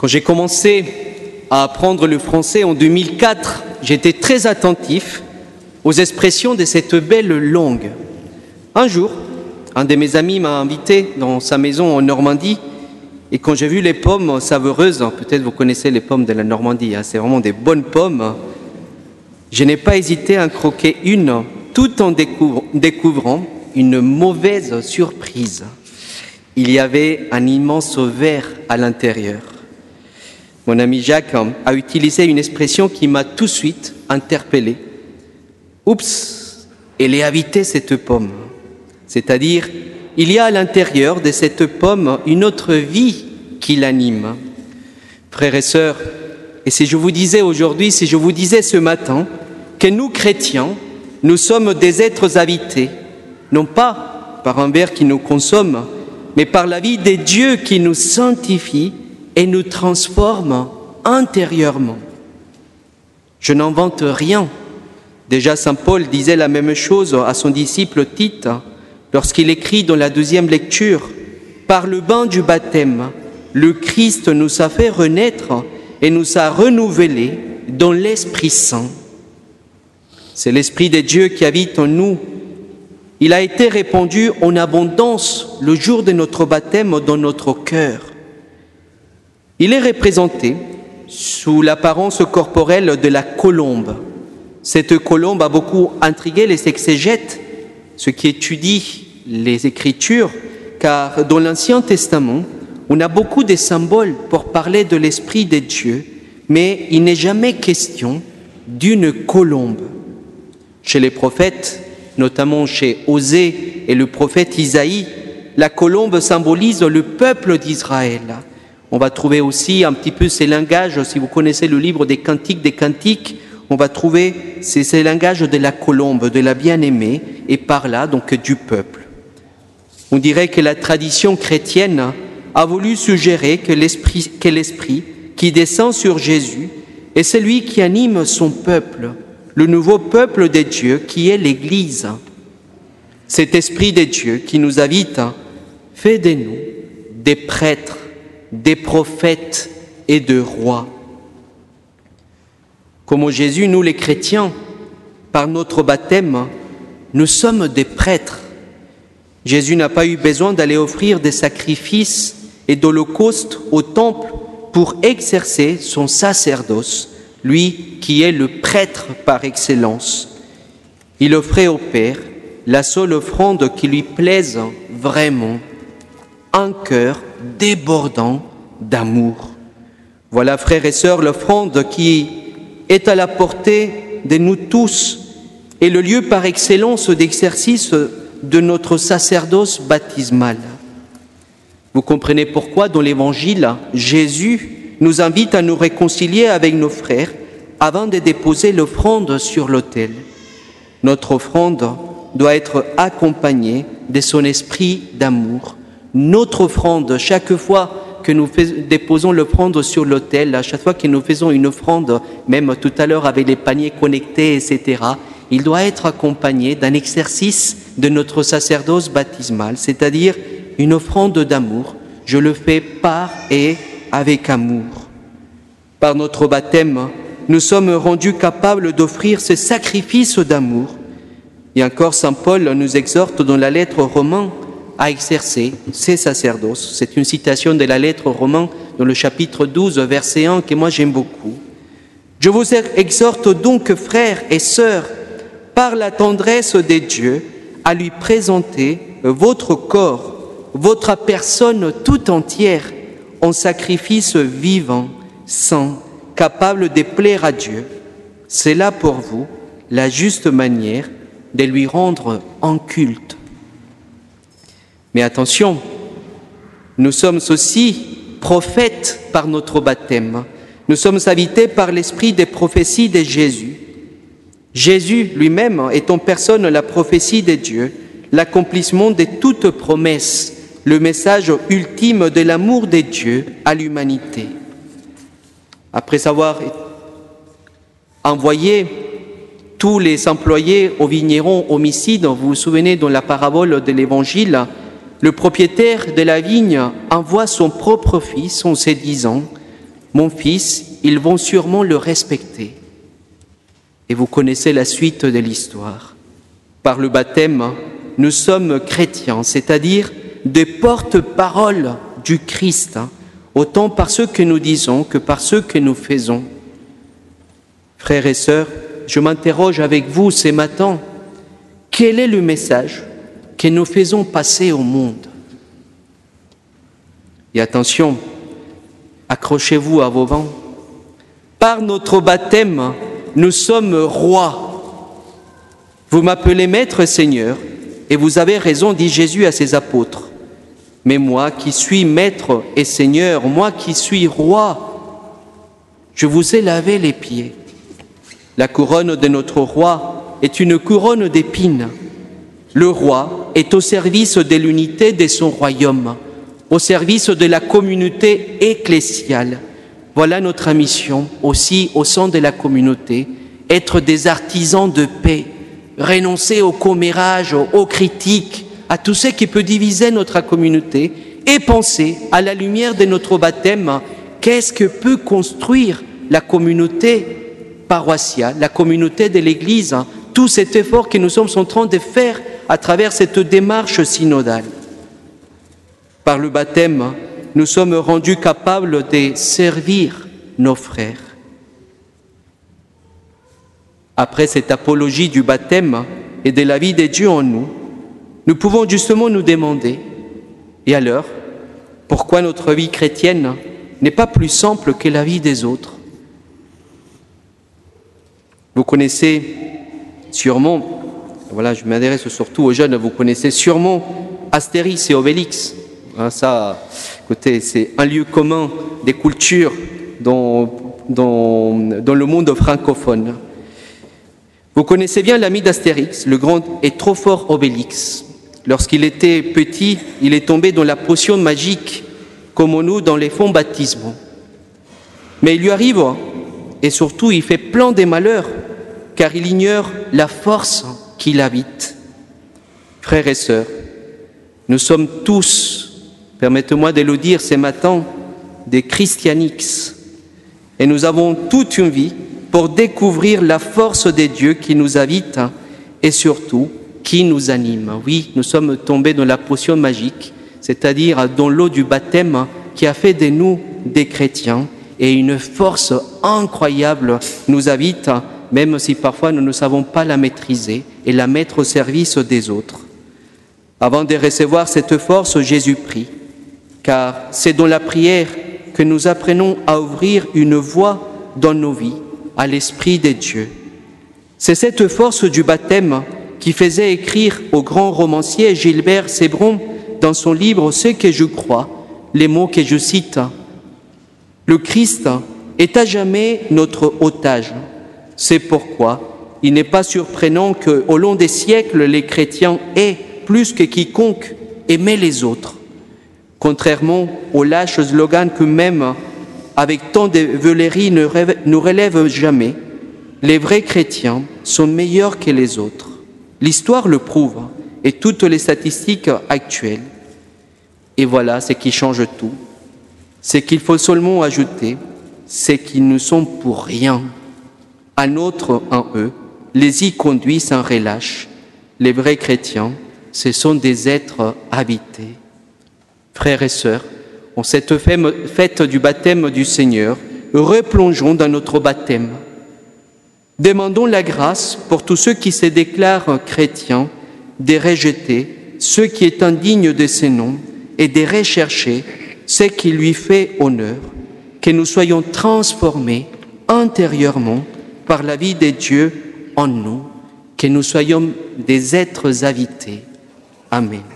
Quand j'ai commencé à apprendre le français en 2004, j'étais très attentif aux expressions de cette belle langue. Un jour, un de mes amis m'a invité dans sa maison en Normandie et quand j'ai vu les pommes savoureuses, peut-être vous connaissez les pommes de la Normandie, c'est vraiment des bonnes pommes, je n'ai pas hésité à en croquer une tout en découvrant une mauvaise surprise. Il y avait un immense verre à l'intérieur. Mon ami Jacques a utilisé une expression qui m'a tout de suite interpellé. Oups, elle est habitée cette pomme. C'est-à-dire, il y a à l'intérieur de cette pomme une autre vie qui l'anime. Frères et sœurs, et si je vous disais aujourd'hui, si je vous disais ce matin, que nous, chrétiens, nous sommes des êtres habités, non pas par un verre qui nous consomme, mais par la vie de Dieu qui nous sanctifie et nous transforme intérieurement. Je n'invente rien. Déjà, saint Paul disait la même chose à son disciple Tite lorsqu'il écrit dans la 2e lecture « Par le bain du baptême, le Christ nous a fait renaître et nous a renouvelés dans l'Esprit Saint. » C'est l'Esprit de Dieu qui habite en nous. Il a été répandu en abondance le jour de notre baptême dans notre cœur. Il est représenté sous l'apparence corporelle de la colombe. Cette colombe a beaucoup intrigué les exégètes, ceux qui étudient les Écritures, car dans l'Ancien Testament, on a beaucoup de symboles pour parler de l'Esprit de Dieu, mais il n'est jamais question d'une colombe. Chez les prophètes, notamment chez Osée et le prophète Isaïe, la colombe symbolise le peuple d'Israël. On va trouver aussi un petit peu ces langages, si vous connaissez le livre des Cantiques, on va trouver ces langages de la colombe, de la bien-aimée, et par là, donc, du peuple. On dirait que la tradition chrétienne a voulu suggérer que l'Esprit qui descend sur Jésus est celui qui anime son peuple, le nouveau peuple de Dieu qui est l'Église. Cet Esprit de Dieu qui nous habite fait de nous des prêtres, des prophètes et de rois. Comme Jésus, nous les chrétiens, par notre baptême, nous sommes des prêtres. Jésus n'a pas eu besoin d'aller offrir des sacrifices et d'holocaustes au temple pour exercer son sacerdoce, lui qui est le prêtre par excellence. Il offrait au Père la seule offrande qui lui plaise vraiment, un cœur débordant d'amour. Voilà, frères et sœurs, l'offrande qui est à la portée de nous tous et le lieu par excellence d'exercice de notre sacerdoce baptismal. Vous comprenez pourquoi dans l'Évangile, Jésus nous invite à nous réconcilier avec nos frères avant de déposer l'offrande sur l'autel. Notre offrande doit être accompagnée de son esprit d'amour. Notre offrande, chaque fois que nous déposons l'offrande sur l'autel, à chaque fois que nous faisons une offrande, même tout à l'heure avec les paniers connectés, etc., il doit être accompagné d'un exercice de notre sacerdoce baptismal, c'est-à-dire une offrande d'amour. Je le fais par et avec amour. Par notre baptême, nous sommes rendus capables d'offrir ce sacrifice d'amour. Et encore, saint Paul nous exhorte dans la lettre aux Romains à exercer ces sacerdoces. C'est une citation de la lettre aux Romains dans le chapitre 12, verset 1, que moi j'aime beaucoup. Je vous exhorte donc, frères et sœurs, par la tendresse de Dieu, à lui présenter votre corps, votre personne tout entière, en sacrifice vivant, saint, capable de plaire à Dieu. C'est là pour vous la juste manière de lui rendre un culte. Mais attention, nous sommes aussi prophètes par notre baptême. Nous sommes habités par l'esprit des prophéties de Jésus. Jésus lui-même est en personne la prophétie de Dieu, l'accomplissement de toute promesse, le message ultime de l'amour de Dieu à l'humanité. Après avoir envoyé tous les employés au vigneron homicide, vous vous souvenez dans la parabole de l'Évangile, le propriétaire de la vigne envoie son propre fils en se disant mon fils, ils vont sûrement le respecter. Et vous connaissez la suite de l'histoire. Par le baptême, nous sommes chrétiens, c'est-à-dire des porte-paroles du Christ, autant par ce que nous disons que par ce que nous faisons. Frères et sœurs, je m'interroge avec vous ce matin, quel est le message que nous faisons passer au monde? Et attention, accrochez-vous à vos vents. Par notre baptême, nous sommes rois. Vous m'appelez Maître Seigneur, et vous avez raison, dit Jésus à ses apôtres. Mais moi qui suis Maître et Seigneur, moi qui suis roi, je vous ai lavé les pieds. La couronne de notre roi est une couronne d'épines. Le roi est au service de l'unité de son royaume, au service de la communauté ecclésiale. Voilà notre mission aussi au sein de la communauté, être des artisans de paix, renoncer au commérage, aux critiques, à tout ce qui peut diviser notre communauté et penser à la lumière de notre baptême, qu'est-ce que peut construire la communauté paroissiale, la communauté de l'Église, tout cet effort que nous sommes en train de faire à travers cette démarche synodale. Par le baptême, nous sommes rendus capables de servir nos frères. Après cette apologie du baptême et de la vie de Dieu en nous, nous pouvons justement nous demander, et alors, pourquoi notre vie chrétienne n'est pas plus simple que la vie des autres? Vous connaissez sûrement, voilà, je m'adresse surtout aux jeunes, vous connaissez sûrement Astérix et Obélix. Ça, écoutez, c'est un lieu commun des cultures dans le monde francophone. Vous connaissez bien l'ami d'Astérix, le grand et trop fort Obélix. Lorsqu'il était petit, il est tombé dans la potion magique, comme nous dans les fonts baptismaux. Mais il lui arrive, et surtout il fait plein de malheurs, car il ignore la force qui l'habite. Frères et sœurs, nous sommes tous, permettez-moi de le dire ce matin, des christianix, et nous avons toute une vie pour découvrir la force des dieux qui nous habitent et surtout qui nous anime. Oui, nous sommes tombés dans la potion magique, c'est-à-dire dans l'eau du baptême qui a fait de nous des chrétiens, et une force incroyable nous habite, même si parfois nous ne savons pas la maîtriser et la mettre au service des autres. Avant de recevoir cette force, Jésus prie, car c'est dans la prière que nous apprenons à ouvrir une voie dans nos vies à l'Esprit de Dieu. C'est cette force du baptême qui faisait écrire au grand romancier Gilbert Cébron dans son livre « Ce que je crois », les mots que je cite. « Le Christ est à jamais notre otage. C'est pourquoi il n'est pas surprenant qu'au long des siècles, les chrétiens aient, plus que quiconque, aimé les autres. Contrairement aux lâches slogans que même avec tant de veuleries ne relèvent jamais, les vrais chrétiens sont meilleurs que les autres. L'histoire le prouve et toutes les statistiques actuelles. Et voilà ce qui change tout. C'est qu'il faut seulement ajouter, c'est qu'ils ne sont pour rien. Un autre en eux les y conduit sans relâche. Les vrais chrétiens, ce sont des êtres habités. Frères et sœurs, en cette fête du baptême du Seigneur, replongeons dans notre baptême. Demandons la grâce pour tous ceux qui se déclarent chrétiens, de rejeter ce qui est indigne de ce nom et de rechercher ce qui lui fait honneur, que nous soyons transformés intérieurement par la vie de Dieu en nous, que nous soyons des êtres habités. Amen.